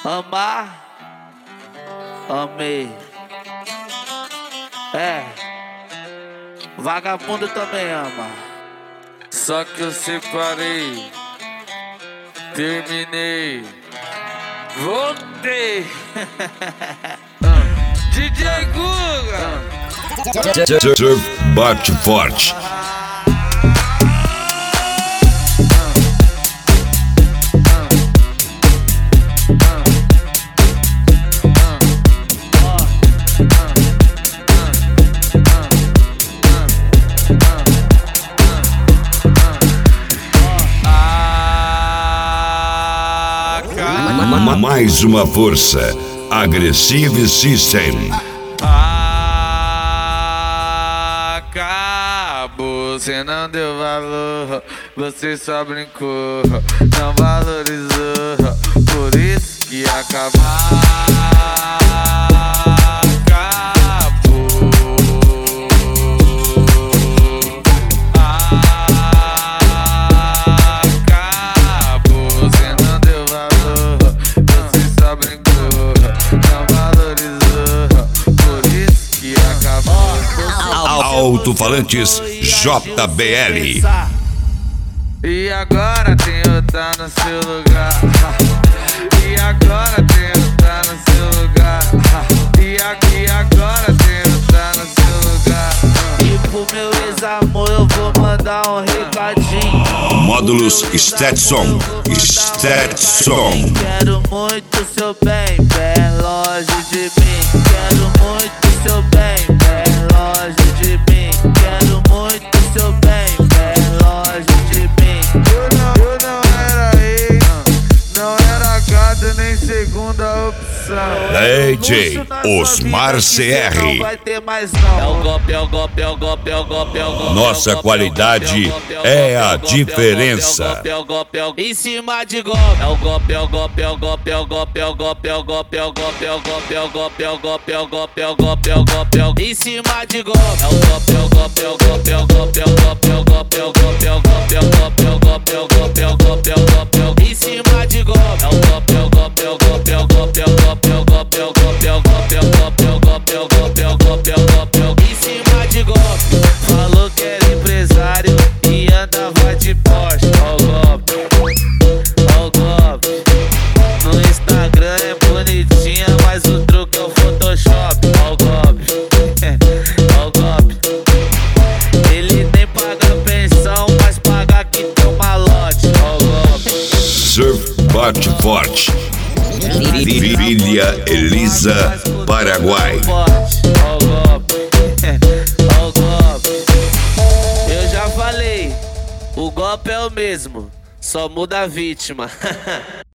Amar, amei. É, vagabundo também ama. Só que eu separei, terminei, voltei. DJ Guga. Surf bate forte. Mais uma força, Aggressive System. Acabou, você não deu valor, você só brincou, não valorizou, por isso que acabou. Alto-falantes JBL. E agora tem outra no seu lugar. E agora tem outra no seu lugar. E agora tem outra no seu lugar. E pro meu ex-amor eu vou mandar um recadinho. Módulos Stetson. Quero muito seu bem, bem longe de mim. Quero muito seu bem, bem longe de mim. Quero muito seu bem, bem longe de mim. Eu não era ex, não era gado nem segunda opção. DJ Osmar CR. Não vai ter mais não. É o golpe, é o golpe, é o golpe, é o golpe, é o golpe. Nossa qualidade é a diferença. Em cima de golpe. É o golpe, é o golpe, é o golpe, é o golpe, é o golpe, é o golpe, é o golpe, é o golpe, é o golpe, é o golpe, é o golpe, é o golpe, é o golpe, é o golpe. Em cima de golpe. É o golpe, é o golpe, é o golpe, é o golpe, é o golpe, é o golpe, é o golpe, é o golpe, é o golpe, é o golpe, é o golpe, é o golpe, é o golpe, é o golpe. Em cima de golpe. É o golpe, é o golpe, é o golpe, é o golpe, é o golpe, é o golpe, é o golpe, é o golpe, é o golpe, é o golpe, é o golpe, é o golpe, é o golpe, é o golpe. Em cima de golpe. Falou que era empresário e andava de Porsche. Ó o golpe, ó o golpe. No Instagram é bonitinha, mas o truque é o Photoshop. Ó o golpe, ó o golpe. Ele nem paga pensão, mas paga que tem um malote. Ó o golpe. Surf bate forte. Vila Elisa, Paraguai. Ó o golpe, ó o golpe. Eu já falei, o golpe é o mesmo, só muda a vítima.